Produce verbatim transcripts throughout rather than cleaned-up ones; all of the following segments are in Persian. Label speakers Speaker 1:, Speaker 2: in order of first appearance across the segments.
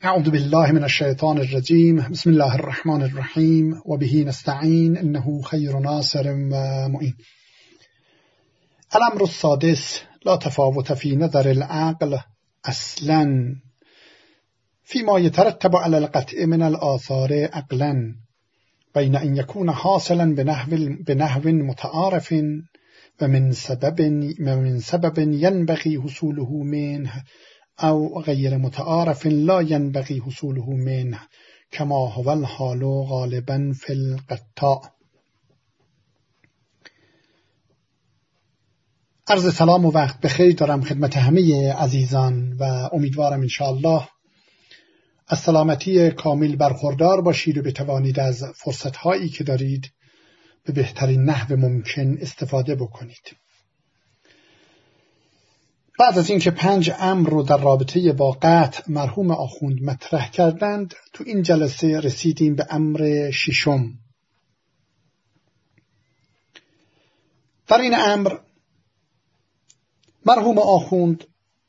Speaker 1: اعوذ بالله من الشیطان الرجیم. بسم الله الرحمن الرحیم و به نستعین انه خیر ناصر و معین. الامر السادس لا تفاوت في نظر العقل اصلا فيما يترتب على القطع من الآثار عقلا بين ان يكون حاصلا بنحو بنحو متعارف ومن سبب ومن سبب ينبغي حصوله منه او غیر متعارف لا ينبغي حصوله منه كما هو الحال غالبا في القطاع. عرض سلام و وقت بخیر دارم خدمت همه عزیزان و امیدوارم انشاءالله از سلامتی کامل برخوردار باشید و بتوانید از فرصت‌هایی که دارید به بهترین نحو ممکن استفاده بکنید. بعد از اینکه پنج امر رو در رابطه با قطع مرحوم آخوند مطرح کردند، تو این جلسه رسیدیم به امر ششم. در این امر مرحوم آخوند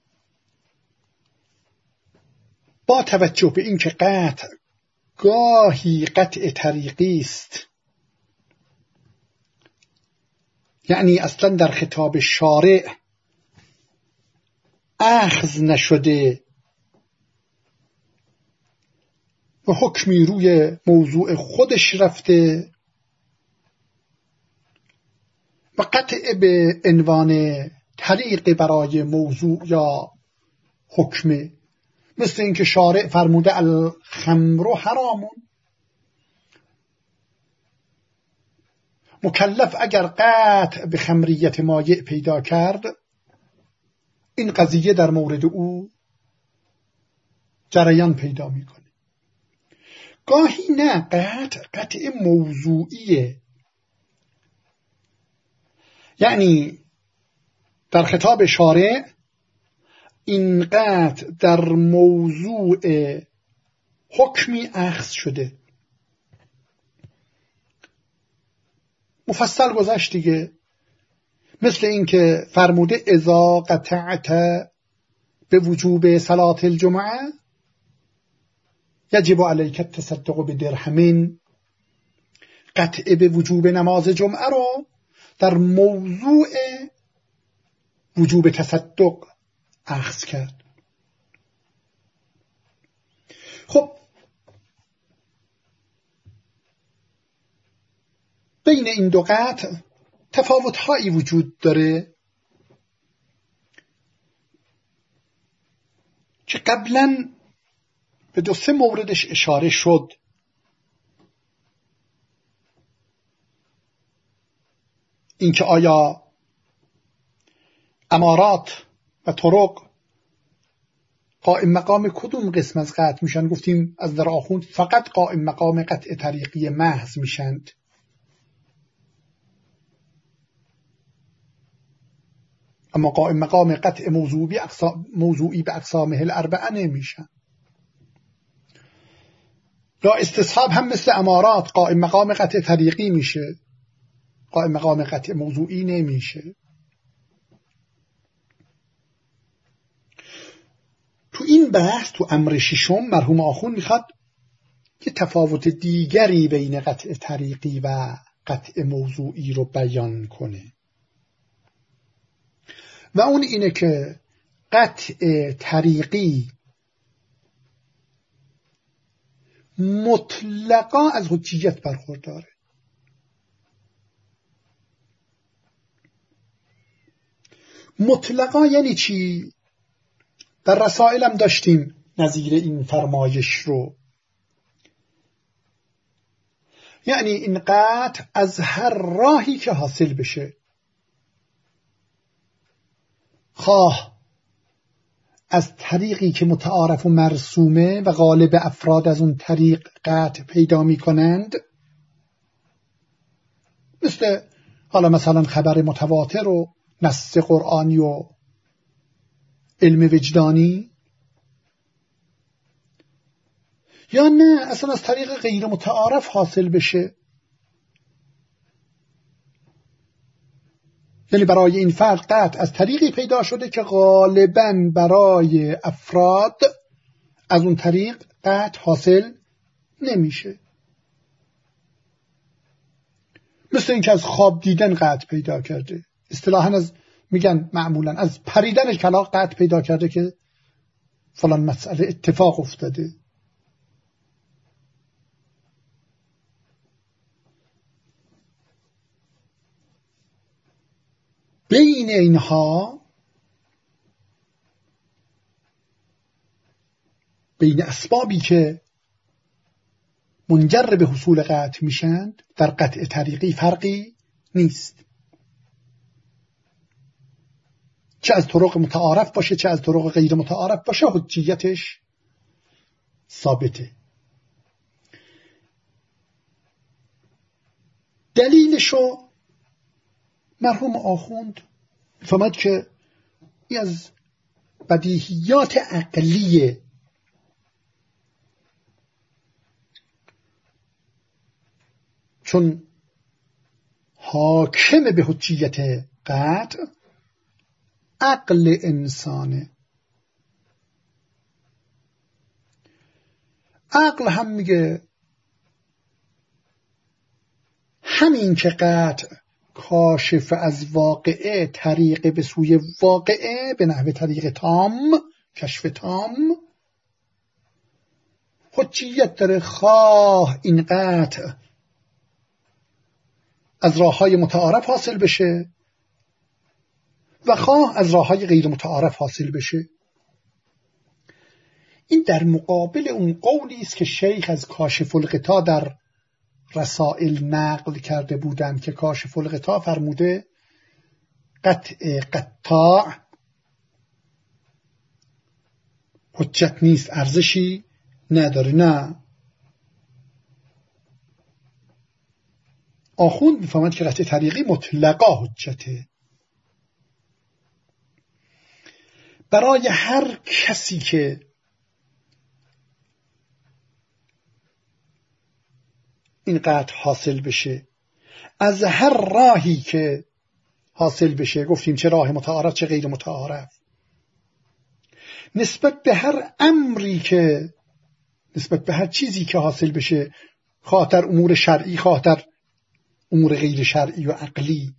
Speaker 1: با توجه به اینکه قطع گاهی قطع طریقی است، یعنی اصلا در خطاب شارع اخذ نشده و حکمی روی موضوع خودش رفته و قطع به عنوان طریق برای موضوع یا حکم، مثل اینکه شارع فرموده الخمر حرامون، مکلف اگر قطع به خمریت مایع پیدا کرد این قضیه در مورد او جریان پیدا میکنه. گاهی نه، قطع قطع موضوعیه، یعنی در خطاب شارع این قطع در موضوع حکمی اخذ شده. مفصل گذشت دیگه، مثل اینکه فرموده اذا قطعت به وجوب صلاة الجمعه یجب علیک التصدق بدرهم، قطع به وجوب نماز جمعه رو در موضوع وجوب تصدق اخذ کرد. خب بین این دو قطع تفاوت هایی وجود داره که قبلا به دو سه موردش اشاره شد. اینکه آیا امارات و طرق قائم مقام کدوم قسم از قطع میشن؟ گفتیم از در آخوند فقط قائم مقام قطع طریقی محض میشند، اما قائم مقام قطع موضوعی موضوعی به اقسامه الاربعه نمیشن. یا استصحاب هم مثل امارات قائم مقام قطع طریقی میشه، قائم مقام قطع موضوعی نمیشه. تو این بحث، تو امر ششم، مرحوم آخوند میخواد که تفاوت دیگری بین قطع طریقی و قطع موضوعی رو بیان کنه و اون اینه که قطع طریقی مطلقا از حجیت برخورداره. مطلقا یعنی چی؟ در رسائلم داشتیم نظیر این فرمایش رو، یعنی این قطع از هر راهی که حاصل بشه، خواه از طریقی که متعارف و مرسومه و غالب افراد از اون طریق قطع پیدا می کنند، مثل حالا مثلا خبر متواتر و نص قرآنی و علم وجدانی، یا نه اصلا از طریق غیر متعارف حاصل بشه، یعنی برای این فرد قطع از طریقی پیدا شده که غالباً برای افراد از اون طریق قطع حاصل نمیشه. مثل اینکه از خواب دیدن قطع پیدا کرده، اصطلاحاً از میگن معمولاً از پریدن کلاغ قطع پیدا کرده که فلان مسئله اتفاق افتاده. بین اینها، بین اسبابی که منجر به حصول قطع میشند، در قطع طریقی فرقی نیست، چه از طرق متعارف باشه چه از طرق غیر متعارف باشه، حجیتش ثابته. دلیلشو مرحوم آخوند فهمد که این از بدیهیات عقلیه، چون حاکم به حجیت قطع عقل انسانه. عقل هم میگه همین که قطع کاشف از واقعه، طریق به سوی واقعه به نحو طریق تام، کشف تام، حجیت داره، خواه این قطع از راه‌های متعارف حاصل بشه و خواه از راه‌های غیر متعارف حاصل بشه. این در مقابل اون قولی است که شیخ از کاشف الغطا در رسائل نقل کرده بودند که کاشف الغطا فرموده قطع قطاع حجت نیست، ارزشی نداره. نه، آخوند میفهمد که قطع طریقی مطلقا حجته. برای هر کسی که این قطع حاصل بشه، از هر راهی که حاصل بشه، گفتیم چه راه متعارف چه غیر متعارف، نسبت به هر امری که، نسبت به هر چیزی که حاصل بشه، خاطر امور شرعی خاطر امور غیر شرعی و عقلی،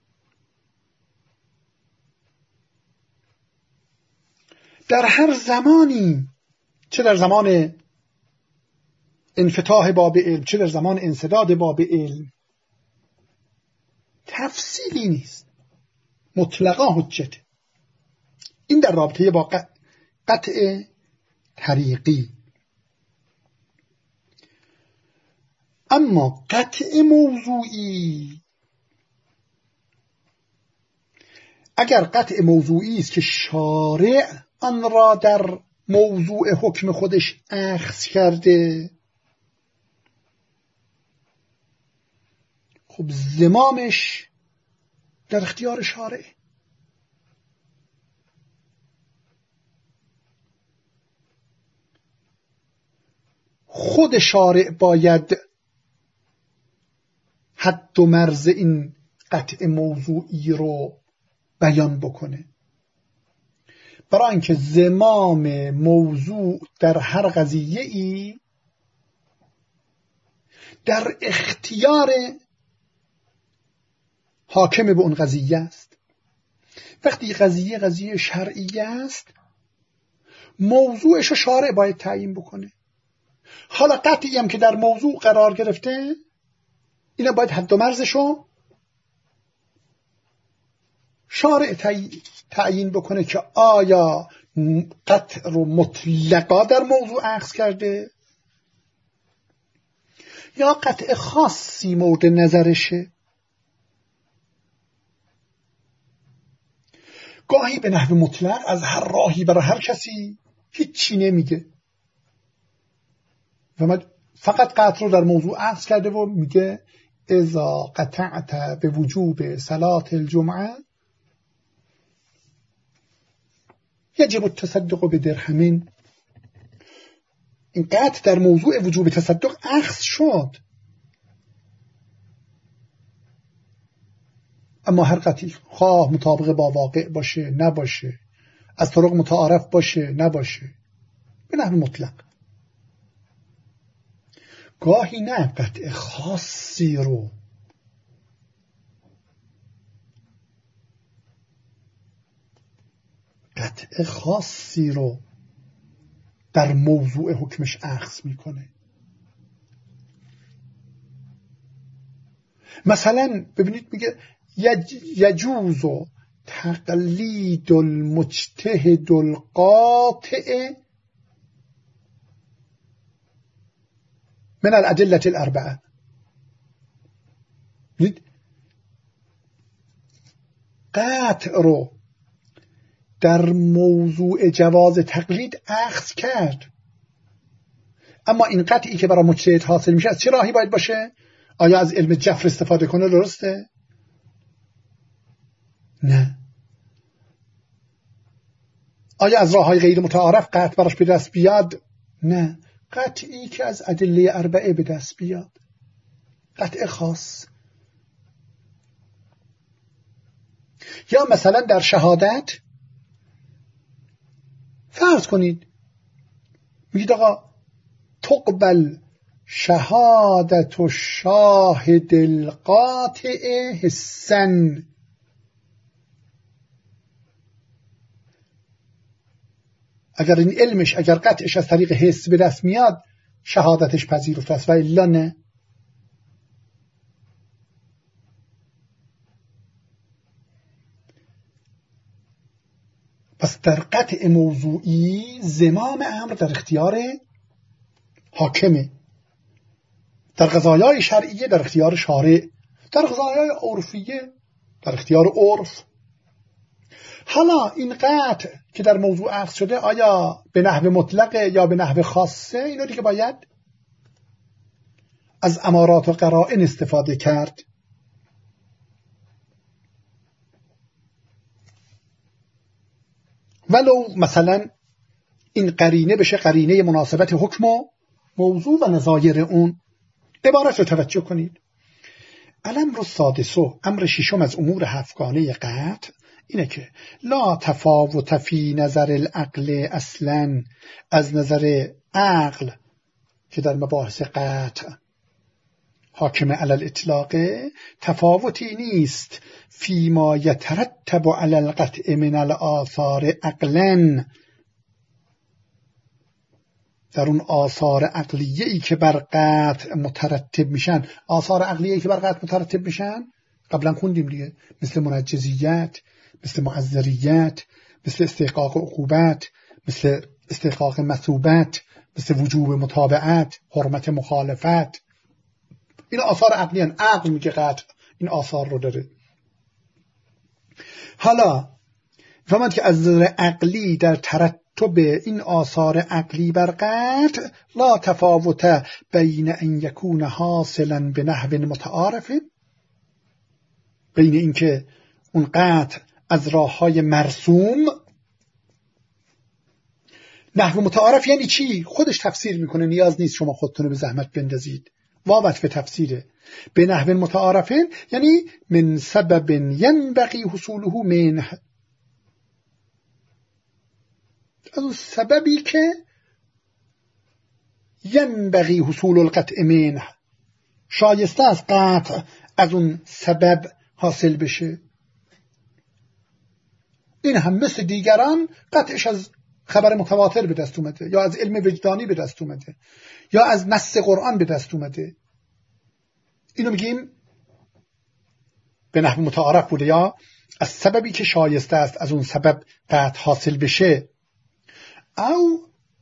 Speaker 1: در هر زمانی، چه در زمان انفتاح باب علم چه در زمان انسداد باب علم، تفصیلی نیست، مطلقا حجته. این در رابطه با قطع طریقی. اما قطع موضوعی، اگر قطع موضوعی است که شارع آن را در موضوع حکم خودش اخذ کرده، خب زمامش در اختیار شارع. خود شارع باید حد و مرز این قطع موضوعی رو بیان بکنه، برای اینکه زمام موضوع در هر قضیه ای در اختیار حاکم به اون قضیه است. وقتی قضیه قضیه شرعی است، موضوعش رو شارع باید تعیین بکنه. حالا قطعی هم که در موضوع قرار گرفته، اینا باید حد و مرزش رو شارع تعیین بکنه که آیا قطع رو مطلقا در موضوع اخذ کرده یا قطع خاصی مورد نظرشه. گاهی به نحو مطلق از هر راهی برای هر کسی هیچی نمیگه و فقط قطع رو در موضوع اخذ کرده و میگه اذا قطعت به وجوب صلاة الجمعه یجب التصدق به درهمین. این قطع در موضوع وجوب تصدق اخذ شد، اما هر قطعی خواه مطابق با واقع باشه نباشه، از طرق متعارف باشه نباشه، به نحو مطلق. گاهی نه قطع خاصی رو قطع خاصی رو در موضوع حکمش اخذ میکنه. مثلا ببینید میگه یجوز تقلید المجتهد القاطع من الادله الاربعه. قطع رو در موضوع جواز تقلید اخذ کرد، اما این قطعی که برای مجتهد حاصل میشه از چه راهی باید باشه؟ آیا از علم جفر استفاده کنه؟ درسته؟ نه. آیا از راههای غیر متعارف قطع براش به دست بیاد؟ نه. قطعی که از ادله اربعه به دست بیاد، قطع خاص. یا مثلا در شهادت فرض کنید میگید آقا تقبل شهادت و شاهد القاطع حسن. اگر این علمش، اگر قطعش از طریق حس به دست میاد، شهادتش پذیرفته است و الا نه. پس در قطع موضوعی زمام امر در اختیار حاکمه، در قضایای شرعیه در اختیار شارع، در قضایای عرفیه در اختیار عرف. حالا این قطع که در موضوع اخذ شده آیا به نحو مطلقه یا به نحو خاصه؟ اینو دیگه باید از امارات و قرائن استفاده کرد. ولو مثلا این قرینه بشه قرینه مناسبت حکم و موضوع و نظایر اون. عبارت رو توجه کنید. الامر السادسو، امر ششم از امور هفتگانه قطع اینه که لا تفاوت فی نظر العقل اصلا، از نظر عقل که در مباحث قطع حاکم علی الاطلاق تفاوتی نیست فیما یترتب علی القطع من الاثار عقلا، در اون آثار عقلیه‌ای که بر قطع مترتب میشن. آثار عقلیه‌ای که بر قطع مترتب میشن قبلا خوندیم دیگه، مثل منجزیت، مثل معذریت، مثل استحقاق عقوبت، مثل استحقاق مثوبت، مثل وجوب متابعت، حرمت مخالفت. این آثار عقلی هن. عقل میگه قطع این آثار رو داره. حالا فهمند که از نظر عقلی در ترتب این آثار عقلی بر قطع لا تفاوت بین ان یکون حاصلا به نحو متعارف، بین اینکه اون قطع از راه‌های مرسوم. نحو متعارف یعنی چی؟ خودش تفسیر میکنه، نیاز نیست شما خودتون به زحمت بندازید، وابت به تفسیره. به نحو متعارف یعنی من سبب ینبغی حصوله منه، از اون سببی که ینبغی حصول القطع منه، شایسته از قطع از اون سبب حاصل بشه. این هم مثل دیگران قطعش از خبر متواتر به دست اومده، یا از علم وجدانی به دست اومده، یا از نص قرآن به دست اومده. اینو میگیم به نحو متعارف بوده، یا از سببی که شایسته است از اون سبب قطع حاصل بشه. او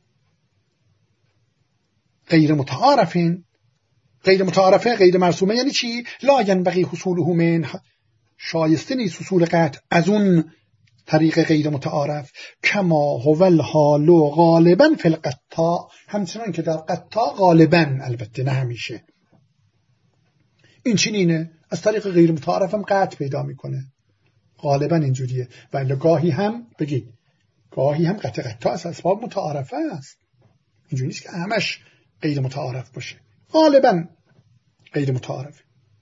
Speaker 1: غیر متعارفین، غیر متعارفه غیر مرسومه یعنی چی؟ لا ینبغی حصوله منه، شایسته نیست حصول قطع از اون طریق غیر متعارف. کما هو الحال غالبا فی القطاع، همچنان که در قطاع غالبا، البته نه همیشه. این چنینه، از طریق غیر متعارف هم قطع پیدا میکنه، غالبا اینجوریه. ولی گاهی هم بگید گاهی هم قطع قطاع از اسباب متعارفه است، اینجوری نیست که همش غیر متعارف باشه، غالبا غیر متعارف.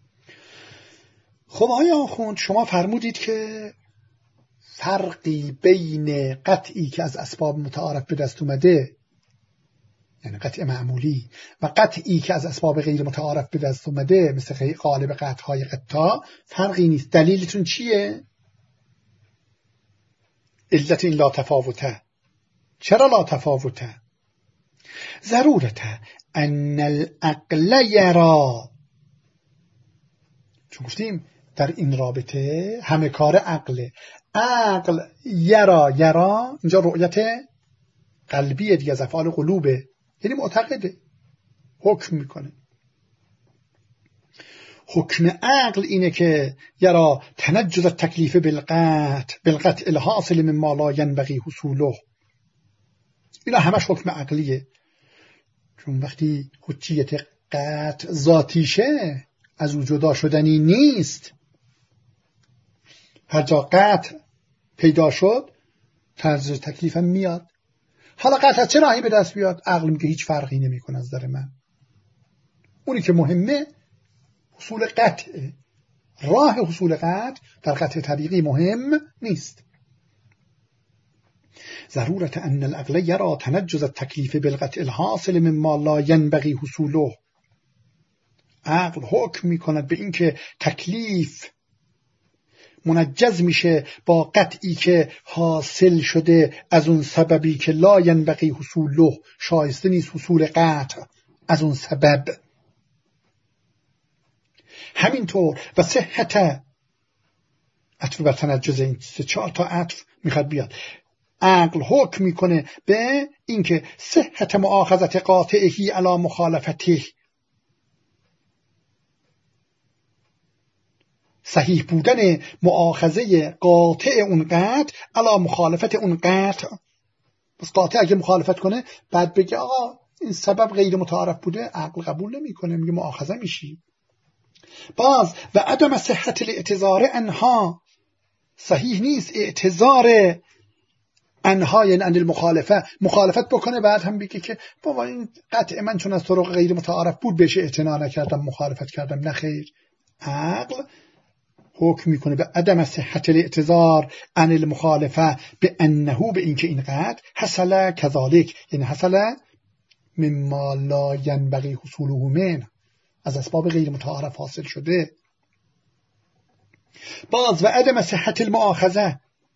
Speaker 1: خب آقای آخوند شما فرمودید که فرقی بین قطعی که از اسباب متعارف به دست اومده یعنی قطع معمولی و قطعی که از اسباب غیر متعارف به دست اومده مثل غالب قطعهای قطع فرقی نیست. دلیلتون چیه؟ علت این لا تفاوته. چرا لا تفاوته؟ ضرورته ان العقل یرا، چون گفتیم در این رابطه همه کار عقله. عقل یرا، یرا اینجا رؤیت قلبیه دیگه، از افعال قلوبه، یعنی معتقده، حکم میکنه. حکم عقل اینه که یرا تنجز التکلیف بالقطع بالقطع الحاصل من ما لا ينبغي حصوله. اینا همش حکم عقلیه، چون وقتی حجیت قطع ذاتیشه از او جدا شدنی نیست. هر جا قطع پیدا شد تنجز تکلیف هم میاد. حالا قطع چه راهی به دست بیاد؟ عقل میگه هیچ فرقی نمیکنه از نظر من. اونی که مهمه حصول قطعه. راه حصول قطع در قطع طریقی مهم نیست. ضرورت ان العقل یرا تنجز التکلیف بالقطع الحاصل مما لا ينبغي حصوله. عقل حکم میکند به اینکه تکلیف منجز میشه با قطعی که حاصل شده از اون سببی که لا ينبغي حصوله، شایسته نیست حصول قطع از اون سبب. همینطور و صحت عطف بر تنجز، این سه چهار تا عطف میخواد بیاد. عقل حکم میکنه به اینکه صحت مؤاخذت قاطعهی علی مخالفته، صحیح بودن مؤاخذه قاطع اون قطع علی مخالفت اون قطع. بس قاطع اگه مخالفت کنه بعد بگه آقا این سبب غیر متعارف بوده، عقل قبول نمیکنه، میگه مؤاخذه میشی. باز و عدم صحت الاعتذار انها، صحیح نیست اعتذار انها یعنی عن المخالفه، مخالفت بکنه بعد هم بگه که بابا این قطع من چون از طرق غیر متعارف بود بهش اعتنا نکردم، مخالفت کردم. نه خیر، عقل حکم میکنه به عدم صحت الاعتذار عن المخالفه به انه، به اینکه این قطع حصل کذالک، یعنی حصل مما لا ينبغي حصوله من، از اسباب غیر متعارف حاصل شده. باز و عدم صحت المؤاخذه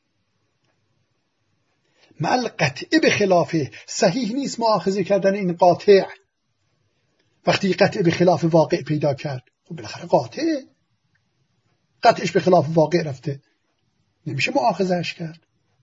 Speaker 1: مع القطع به خلافه، صحیح نیست مؤاخذه کردن این قاطع وقتی قطع به خلاف واقع پیدا کرد. خب بالاخره قاطع قطعش به خلاف واقع رفته، نمیشه مؤاخذهش کرد.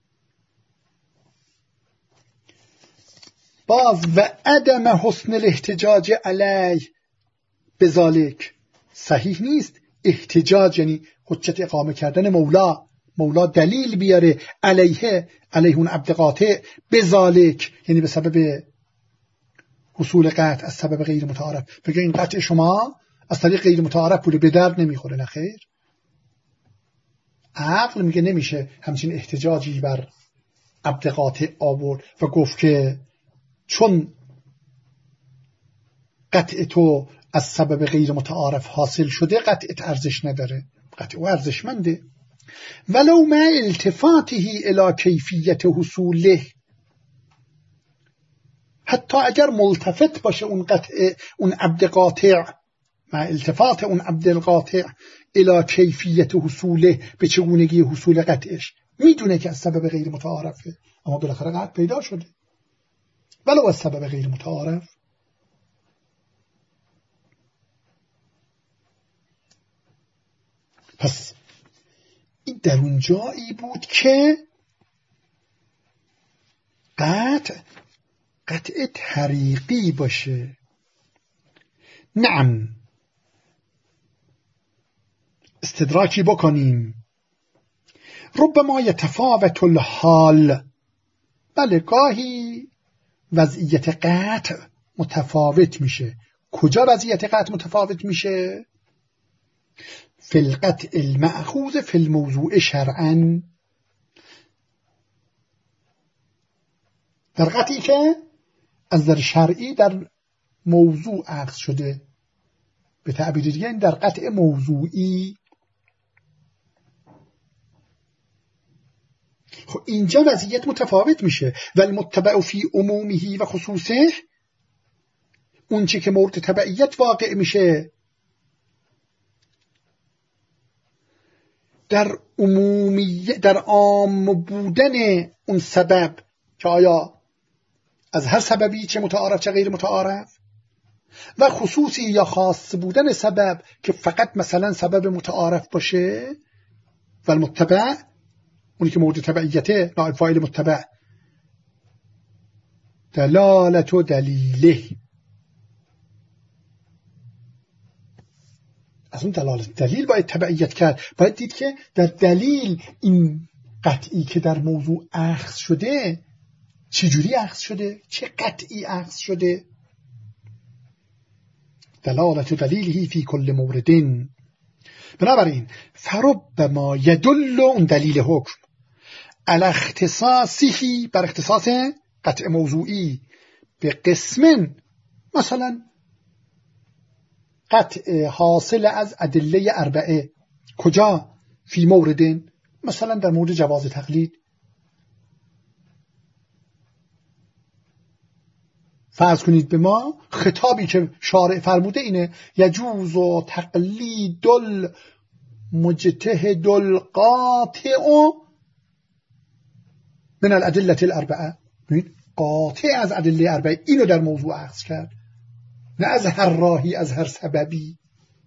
Speaker 1: باز و عدم حسن الاحتجاج علیه بذالک، صحیح نیست احتجاج یعنی حجت اقامه کردن مولا، مولا دلیل بیاره علیه علیه اون عبد قاطع بذالک، یعنی به سبب حصول قطع از سبب غیر متعارف، بگه این قطع شما از طریق غیر متعارف بوده، به درد نمیخوره. نه خیر، عقل میگه نمیشه همچین احتجاجی بر عبد قاطع آورد و گفت که چون قطع تو از سبب غیر متعارف حاصل شده قطعت ارزش نداره. قطع او ارزشمنده ولو ما التفاته الى کیفیت حصوله، حتی اگر ملتفت باشه اون قطع اون عبد قاطع، ما التفات اون عبد القاطع الى کیفیت حصوله، به چگونگی حصول قطعش، میدونه که از سبب غیر متعارفه اما بالاخره قطع پیدا شده ولو از سبب غیر متعارف. پس این در اون جایی بود که قطع قطع طریقی باشه. نعم، استدراکی بکنیم. ربما یتفاوت الحال، بله گاهی وضعیت قطع متفاوت میشه. کجا وضعیت قطع متفاوت میشه؟ فی القطع المأخوذ فی الموضوع شرعا، در قطعی که از نظر شرعی در موضوع اخذ شده، به تعبیر دیگه در قطع موضوعی. خب اینجا وضعیت متفاوت میشه. ولی متبع فی عمومه و خصوصه اون چی که مورد تبعیت واقع میشه در عمومی در عام بودن اون سبب که آیا از هر سببی چه متعارف چه غیر متعارف، و خصوصی یا خاص بودن سبب که فقط مثلا سبب متعارف باشه و المتبع اونی که مورد تبعیته نائب فاعل متبع دلالت و دلیله. از اون دلالت دلیل باید تبعیت کرد، باید دید که در دلیل این قطعی که در موضوع اخذ شده چجوری اخذ شده، چه قطعی اخذ شده. دلالت و دلیلی فی کل موردین. بنابراین فربما یدل اون دلیل حکم علی اختصاصی بر اختصاص قطع موضوعی به قسم، مثلا قطع حاصل از ادله اربعه. کجا؟ فی موردین، مثلا در مورد جواز تقلید. فرض کنید به ما خطابی که شارع فرموده اینه یجوز و تقلید المجتهد القاطع من الادله الاربعه. قاطع از ادله اربعه، اینو در موضوع اخذ کرد، نه از هر راهی، از هر سببی.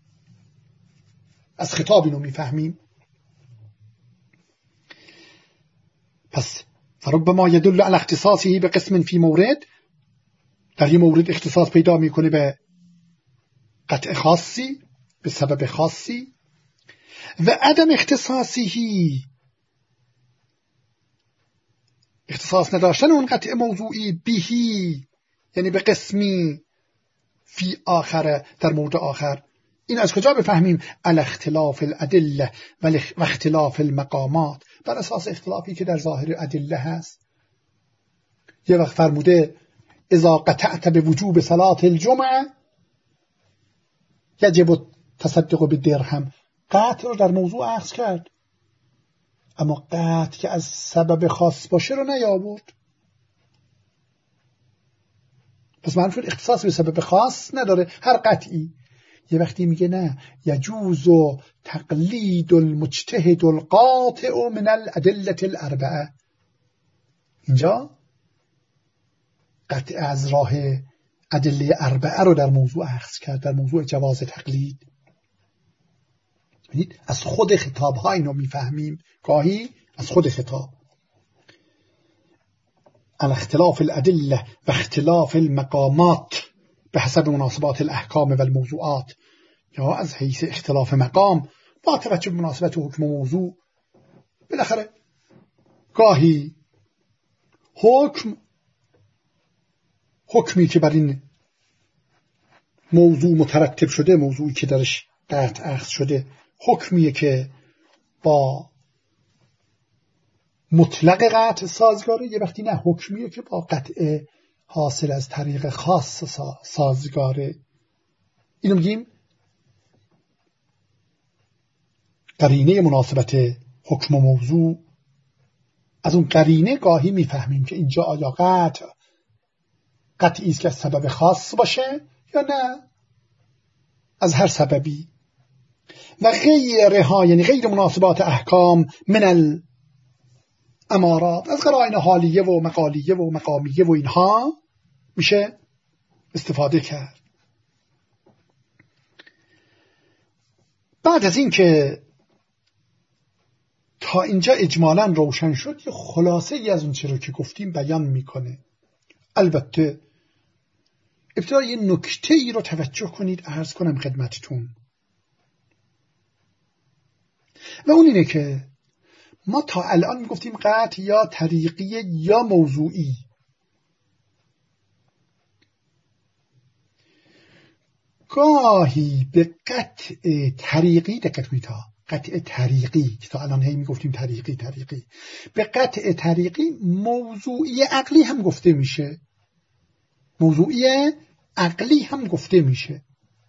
Speaker 1: از خطاب اینو میفهمیم. پس فربما یدل علی اختصاصه به قسم فی مورد، در یه مورد اختصاص پیدا میکنه به قطع خاصی، به سبب خاصی. و عدم اختصاصی، اختصاص نداشتن اون قطع موضوعی، بهی یعنی به قسمی، فی آخره در مورد آخر. این از کجا بفهمیم؟ علی اختلاف الادله و اختلاف المقامات، بر اساس اختلافی که در ظاهر ادله هست. یه وقت فرموده اذا قطعت بوجوب صلاة الجمعه یجب التصدق بالدرهم، قطع رو در موضوع اخذ کرد، اما قطع که از سبب خاص باشه رو نیاورد. پس معنی شد اختصاص به سبب خاص نداره هر قطعی. یه وقتی میگه نه یجوز تقلید المجتهد القاطع من الادله الاربعه، اینجا قطع از راه ادله اربعه رو در موضوع اخذ کرد، در موضوع جواز تقلید. از خود خطاب ها اینو میفهمیم، گاهی از خود خطاب. الاختلاف الادله و اختلاف المقامات به حسب مناسبات الاحکام و الموضوعات، یا از حیث اختلاف مقام با توجه به مناسبت حکم و موضوع. بالاخره گاهی حکم حکمی که بر این موضوع مترتب شده، موضوعی که درش قطع اخذ شده، حکمیه که با مطلق قطع سازگاره، یه وقتی نه حکمیه که با قطع حاصل از طریق خاص سازگاره. اینو میگیم قرینه مناسبت حکم و موضوع. از اون قرینه گاهی میفهمیم که اینجا آیا قطع قطعی است که از سبب خاص باشه یا نه از هر سببی. و غیرها یعنی غیر مناسبات احکام من الامارات، از قرائن حالیه و مقالیه و مقامیه و اینها میشه استفاده کرد. بعد از این که تا اینجا اجمالاً روشن شد، یه خلاصه ای از اون چه رو که گفتیم بیان میکنه. البته ابتدا یه نکته ای رو توجه کنید، عرض کنم خدمتتون، و اون اینه که ما تا الان میگفتیم قطع یا طریقی یا موضوعی. گاهی به قطع طریقی دقت کنید، تا قطع طریقی که تا الان هی میگفتیم طریقی طریقی، به قطع طریقی موضوعی عقلی هم گفته میشه، موضوعی عقلی هم گفته میشه.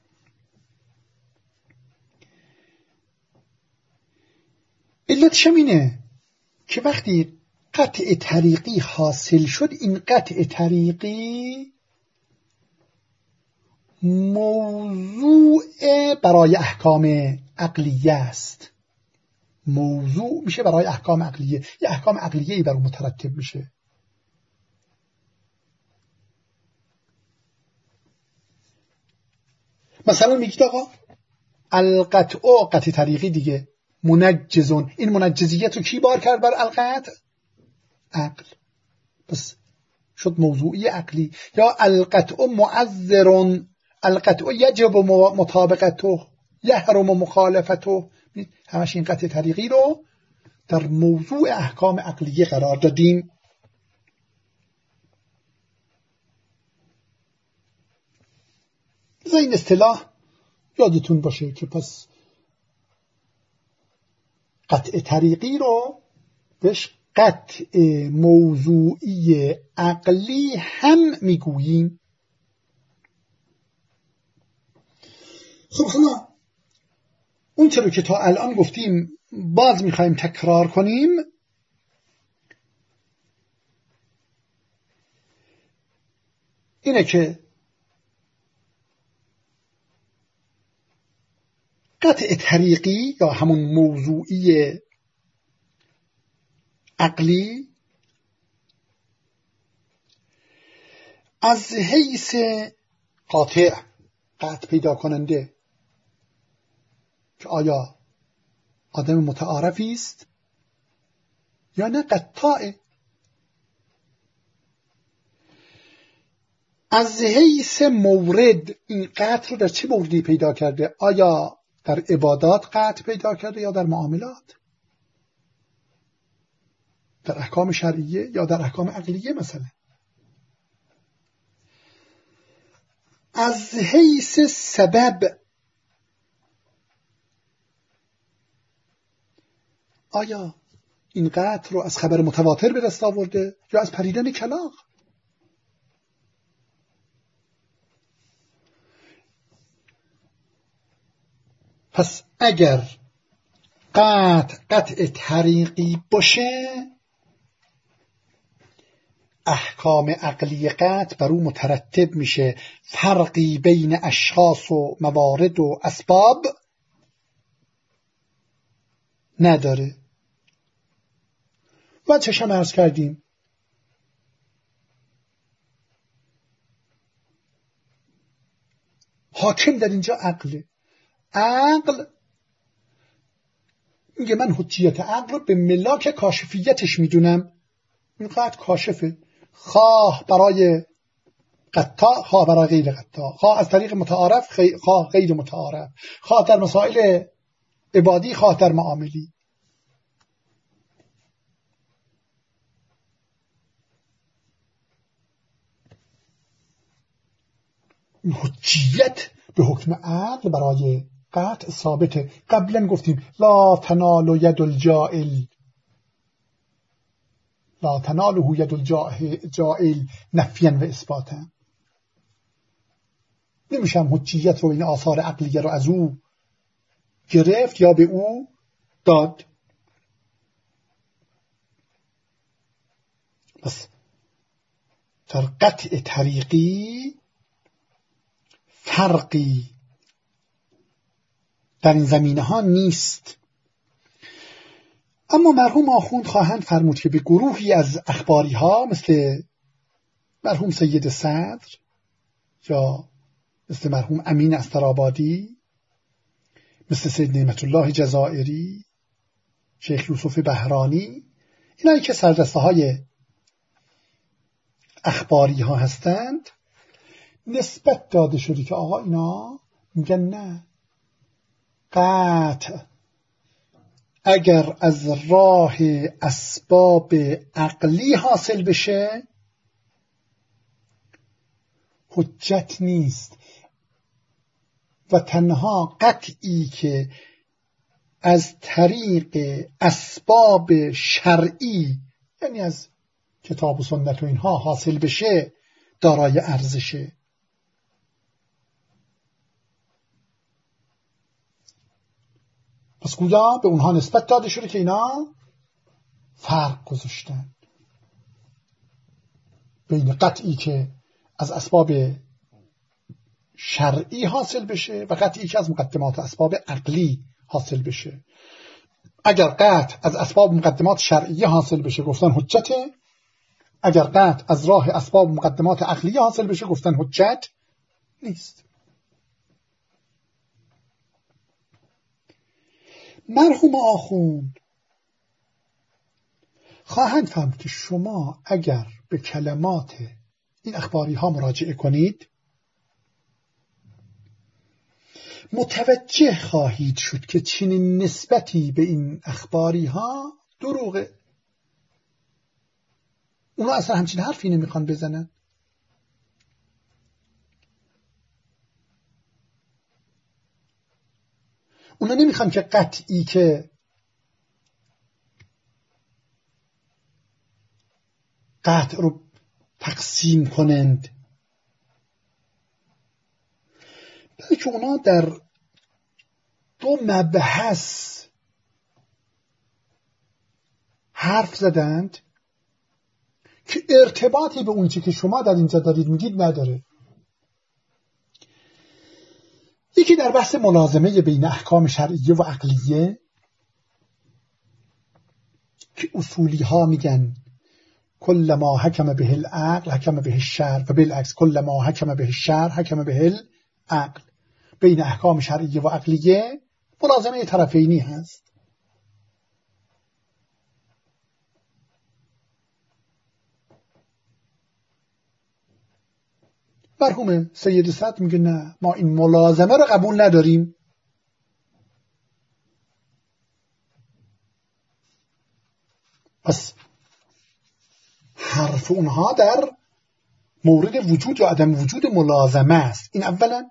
Speaker 1: علتش اینه که وقتی قطع طریقی حاصل شد، این قطع طریقی موضوع برای احکام عقلیه است. موضوع میشه برای احکام عقلیه، یه احکام عقلیه‌ای بر اون مترتب میشه. مثلا میگید آقا القطع، قطع طریقی دیگه، منجزون، این منجزیت رو کی بار کرد بر القطع؟ عقل. پس شد موضوعی عقلی. یا القطع معذرون، القطع یجب مطابقته یحرم مخالفته، همش این قطع طریقی رو در موضوع احکام عقلیه قرار دادیم. این اصطلاح یادتون باشه که پس قطع طریقی رو بهش قطع موضوعی عقلی هم میگوییم. خب حالا اون چرا که تا الان گفتیم باز میخوایم تکرار کنیم. اینه که قطع طریقی یا همون موضوعی عقلی از حیث قاطع، قطع پیدا کننده، که آیا آدم متعارفی است یا نه قطاعه. از حیث مورد این قطع رو در چه موردی پیدا کرده؟ آیا در عبادات قطع پیدا کرده یا در معاملات؟ در احکام شرعیه یا در احکام عقلیه مثلا؟ از حیث سبب آیا این قطع رو از خبر متواتر به دست آورده یا از پریدن کلاغ؟ پس اگر قطع قطع طریقی باشه، احکام عقلی قطع بر او مترتب میشه، فرقی بین اشخاص و موارد و اسباب نداره. و چشم عرض کردیم حاکم در اینجا عقله. عقل میگه من حجیت عقل رو به ملاک کاشفیتش میدونم. این قطع کاشفه، خواه برای قطاع خواه برای غیر قطاع، خواه از طریق متعارف خواه غیر متعارف، خواه در مسائل عبادی خواه در معاملی. این حجیت به حکم عقل برای قطع ثابته. قبلا گفتیم لا تنال ید الجائل، لا تناله ید الجائل نفیا و اثباتا. نمیشم حجیت رو، این آثار عقلیه رو از او گرفت یا به او داد. پس در قطع طریقی فرقی در این زمینه ها نیست. اما مرحوم آخوند خواهند فرمود که به گروهی از اخباری ها مثل مرحوم سید صدر یا مثل مرحوم امین استرابادی، مثل سید نعمت الله جزائری، شیخ یوسف بهرانی، اینایی که سردسته های اخباری ها هستند، نسبت داده شده که آقا اینا میگن نه، قطع اگر از راه اسباب عقلی حاصل بشه حجت نیست، و تنها قطعی که از طریق اسباب شرعی، یعنی از کتاب و سنت و اینها حاصل بشه، دارای ارزشه. پس گویا به اونها نسبت داده شده که اینا فرق گذاشتن بین قطعی که از اسباب شرعی حاصل بشه و قطعی که از مقدمات و اسباب عقلی حاصل بشه. اگر قطع از اسباب مقدمات شرعی حاصل بشه گفتن حجته، اگر قطع از راه اسباب مقدمات عقلی حاصل بشه گفتن حجت نیست. مرحوم آخوند خواهند فهمد که شما اگر به کلمات این اخباری ها مراجعه کنید متوجه خواهید شد که چنین نسبتی به این اخباری ها دروغه. اونا اصلا همچین حرفی نمیخوان بزنن. اونا نمیخوان که قطعی که قطع رو تقسیم کنند، بلکه اونا در دو مبحث حرف زدند که ارتباطی به اون چی که شما در اینجا دارید میگید نداره. یکی در بحث ملازمه بین احکام شرعیه و عقلیه که اصولی ها میگن کل ما حکم به العقل حکم به الشرع و بالعکس کل ما حکم به الشرع حکم به العقل. بین احکام شرعیه و عقلیه ملازمه طرفینی هست. مرحوم سید صدر میگه نه، ما این ملازمه رو قبول نداریم. پس حرف اونها در مورد وجود یا عدم وجود ملازمه است. این اولا.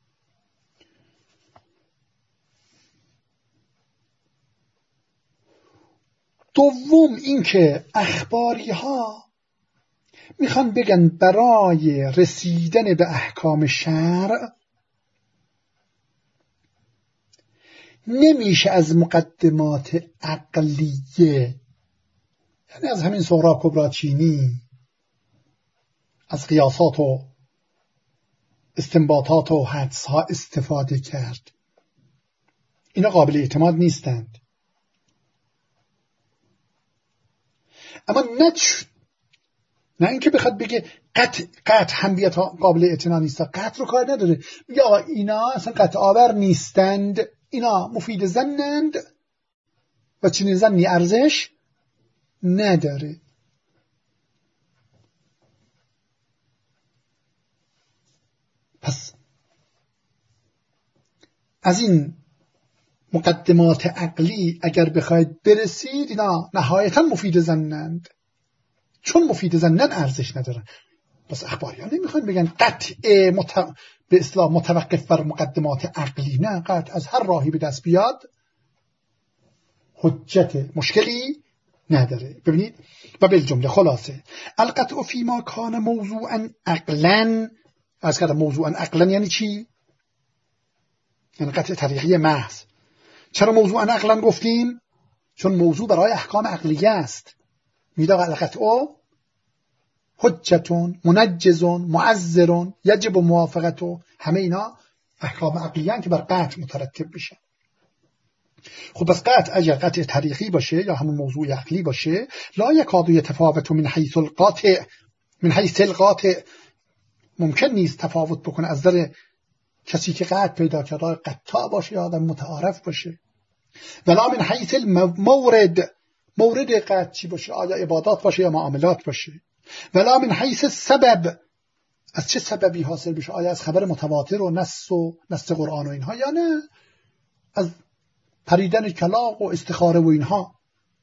Speaker 1: دوم اینکه اخباری ها میخوان بگن برای رسیدن به احکام شرع نمیشه از مقدمات عقلیه، یعنی از همین صغرا کبرا چینی، از قیاسات و استنباطات و حدس ها استفاده کرد. اینا قابل اعتماد نیستند. اما نه نه اینکه بخواد بگه قطع قطع هم بیاد قابل اعتنا نیست، قطع رو کار نداره. میگه آقا اینا اصلا قطع آور نیستند، اینا مفید ظنند و چنین ظنی ارزش نداره. پس از این مقدمات عقلی اگر بخواید برسید اینا نهایتا مفید ظنند، چون مفید ظنن ارزش ندارن. پس اخباریان نمیخوان بگن قطع مت... به اصطلاح متوقف بر مقدمات عقلی، نه، قطع از هر راهی به دست بیاد حجت، مشکلی نداره. ببینید و بالجمله خلاصه القطع فیما کان موضوعا عقلا. از کردم موضوعا عقلا یعنی چی؟ یعنی قطع طریقی محض. چرا موضوعا عقلا گفتیم؟ چون موضوع برای احکام عقلیه است. میداغ القطع حجتون منجزون معذرون یجب موافقتو، همه اینا احکام عقلیه که بر قطع مترتب بشه. خب بس قطع اگر قطع طریقی باشه یا همون موضوع عقلی باشه لا یکاد یتفاوت من حیث القاطع من حیث القاطع، ممکن نیست تفاوت بکنه از نظر کسی که قطع پیدا کرده قطع باشه یا آدم متعارف باشه. ولا من حیث المورد، مورد قطع چی باشه؟ آیا عبادات باشه یا معاملات باشه. ولا من حیث سبب، از چه سببی حاصل بشه؟ آیا از خبر متواتر و نص و نص قرآن و اینها، یا نه از پریدن کلاغ و استخاره و اینها.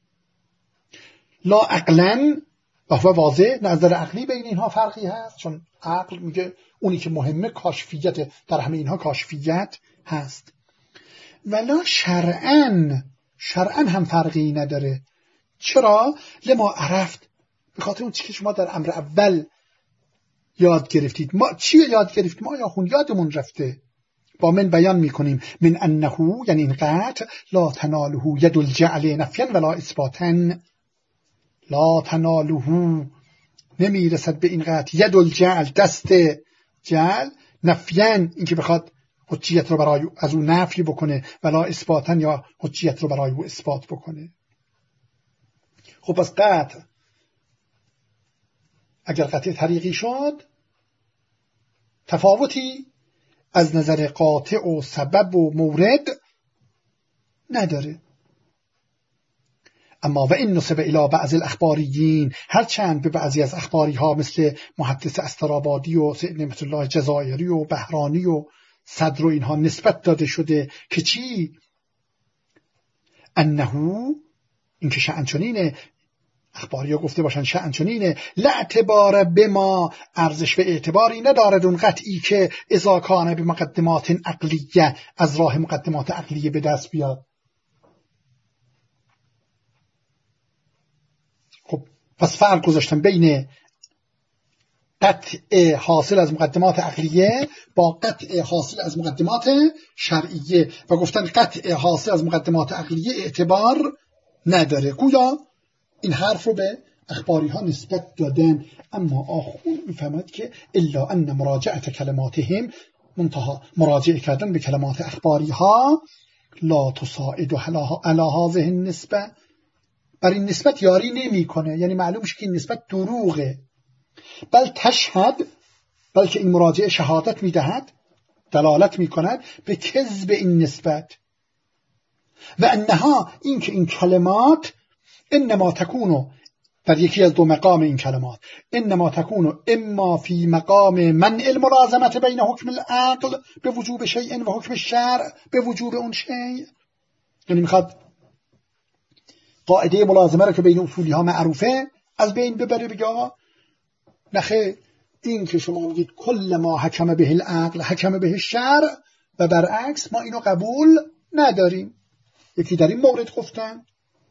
Speaker 1: لا عقلا و هو واضح، نظر عقلی بین اینها فرقی هست، چون عقل میگه اونی که مهمه کاشفیت، در همه اینها کاشفیت هست. ولا شرعن، شرعن هم فرقی نداره. چرا؟ لما عرفت، به خاطر اون چی که شما در امر اول یاد گرفتید. ما چی یاد گرفتیم؟ ما یا خون یادمون رفته، با من بیان میکنیم من انه، یعنی این قطع لا تناله ید الجعل نفیا ولا اثباتا. لا تناله، نمیرسد به این قطع ید الجعل، دست جعل، نفیان اینکه بخواد حجیت رو برای از اون نفی بکنه، ولا اثباتن یا حجیت رو برای او اثبات بکنه. خب پس قطع اگر قطع طریقی شد تفاوتی از نظر قاطع و سبب و مورد نداره. اما و این نسبه الی بعض الاخباریین، هرچند به بعضی از اخباری ها مثل محدث استرابادی و سید نعمت الله جزایری و بهرانی و صدر و اینها نسبت داده شده که چی؟ انه اینکه شأن چنینه، اخباری ها گفته باشن شأن چنینه، لا اعتبار به ما، ارزش و اعتباری ندارد اون قطعی که اذا کان به مقدمات عقلیه، از راه مقدمات عقلیه به دست بیاد. خب پس فرق گذاشتن بین قطع حاصل از مقدمات عقلیه با قطع حاصل از مقدمات شرعیه و گفتن قطع حاصل از مقدمات عقلیه اعتبار نداره. گویا این حرف رو به اخباری ها نسبت دادن، اما آخون میفهمد که الا ان مراجعت کلماتهم، منتها مراجعه کردن به کلمات اخباری ها، لا تساعد علی هذه النسبه، بر این نسبت یاری نمی کنه. یعنی معلوم شد که این نسبت دروغه. بل تشهد، بلکه این مراجعه شهادت میدهد، دلالت میکند به کذب این نسبت. و انها، این که این کلمات انما تکونو، در یکی از دو مقام این کلمات، انما تکونو اما فی مقام منع الملازمت بین حکم العقل به وجوب شیء و حکم الشرع به وجوب اون شیء. یعنی میخواد قاعده ملازمه رو که بین اصولی ها معروفه از بین ببره، بگه نخیر، این که شما میگید کل ما حکم به العقل حکم به الشرع و برعکس، ما اینو قبول نداریم. یکی در این مورد گفتن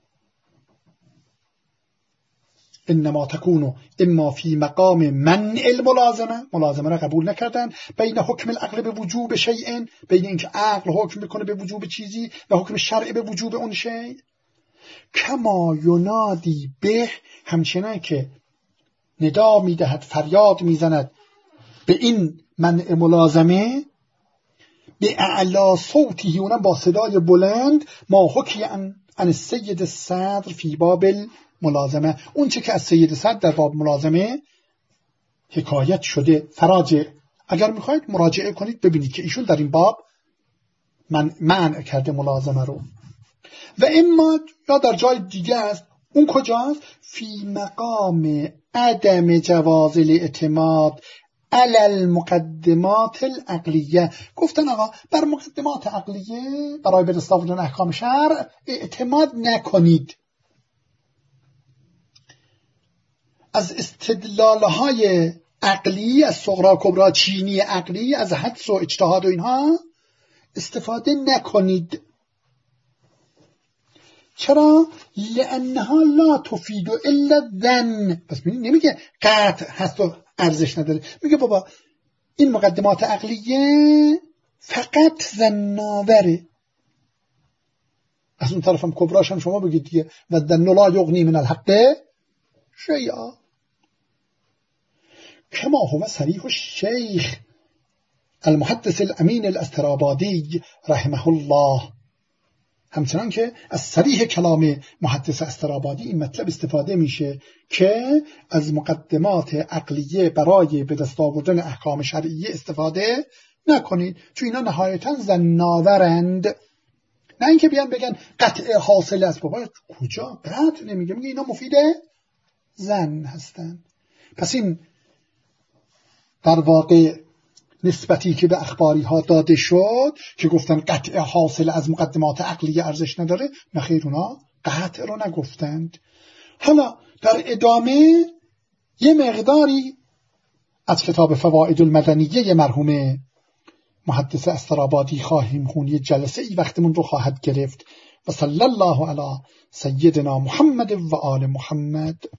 Speaker 1: انما تکونو اما فی مقام منع الملازمه، ملازمه را قبول نکردن، بین حکم العقل به وجوب شیء، بین اینکه عقل حکم میکنه به وجوب چیزی و حکم شرع به وجوب اون شیء. کما ینادی به، همچنان که ندا میدهد، فریاد میزند به این منع ملازمه، به اعلا صوتی، اونم با صدای بلند، ما حکی عن السید الصدر فی باب ملازمه، اون چه که از سید صدر در باب ملازمه حکایت شده. فراجع، اگر میخواید مراجعه کنید ببینید که ایشون در این باب من منع کرده ملازمه رو. و اما یا در جای دیگه است، اون کجاست؟ فی مقام عدم جواز الاعتماد علی المقدمات العقلیه. گفتن آقا بر مقدمات عقلیه برای به دست آوردن احکام شرع اعتماد نکنید. از استدلالهای عقلی، از صغرا کبرا چینی عقلی، از حدس و اجتهاد و اینها استفاده نکنید. چرا؟ لانها لا تفید الا الظن. پس نمیگه قطع هست و ارزش نداره، میگه بابا این مقدمات عقلیه فقط ظن‌آوره. از اون طرف هم کبراش هم شما بگید دیگه و الظن لا یغنی من الحق شیئا. کما هو صریح الشیخ المحدث الامین الاسترابادی رحمه الله، همچنان که از صریح کلام محدث استرابادی این مطلب استفاده میشه که از مقدمات عقلیه برای به دست آوردن احکام شرعیه استفاده نکنید، چون اینا نهایتا ظن‌آورند. نه اینکه بیان بگن قطع حاصل است. بابا کجا قطع نمیگه، میگه اینا مفید ظن هستند. پس این در واقع نسبتی که به اخباری ها داده شد که گفتن قطع حاصل از مقدمات عقلیه ارزش نداره، نخیر، اونا قطع رو نگفتند. حالا در ادامه یه مقداری از کتاب فوائد المدنیه مرحوم محدث استرابادی خواهیم خون. یه جلسه ای وقتمون رو خواهد گرفت. و صلی الله علی سیدنا محمد و آل محمد.